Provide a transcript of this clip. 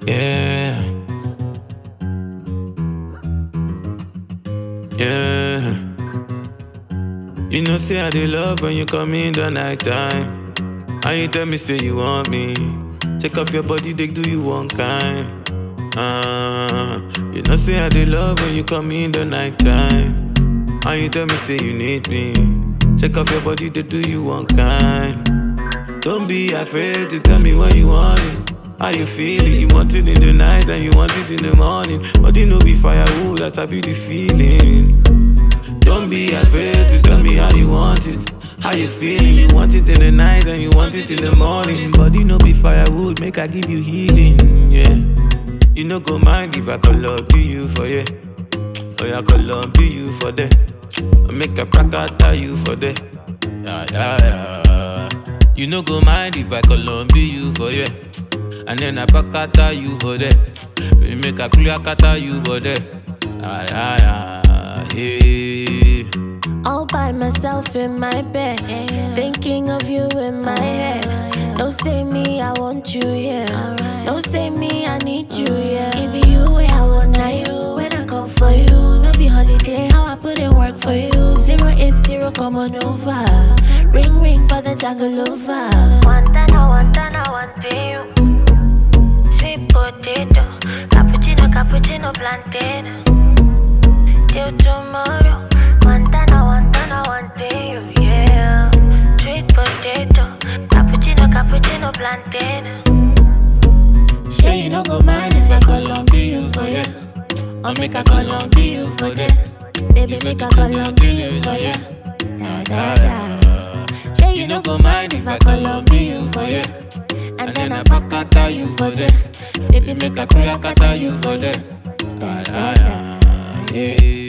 Yeah, yeah. You know, say I dey love when you come in the night time. And you tell me, say you want me. Take off your body, they do you one kind. You know, say I dey love when you come in the night time. And you tell me, say you need me. Take off your body, they do you one kind. Don't be afraid to tell me what you want it. How you feel it? You want it in the night and you want it in the morning. But you know be firewood, that's a beauty feeling. Don't be afraid to tell me how you want it. How you feeling? You want it in the night and you want it in the morning. But you know be firewood, make I give you healing, yeah. You no go mind if I call up to you for yeah. Or I call up to you for that. I make a crack out you for that. Yeah, yeah, yeah. You no go mind if I call on you for yeah. And then I back at you for that. We make a clear cut you for that. Yeah. All by myself in my bed, thinking of you in my head. No say me, I want you here. No say me, I need you here. It be you where I want you. When I come for you, no be holiday. How I put in work for you. 080, come on over. Ring ring for the jungle over. Want you. Sweet potato, cappuccino, plantain. Till tomorrow. Want you, yeah. Sweet potato, cappuccino, plantain. Sure you no go mind if I call on you for ya. Or make a call on you for that. Baby, make a call on you for ya. Da da da. Sure you no go mind if I call on you for ya. And then I back at you for that. Baby, make a crack at you for that. Da da da. Yeah.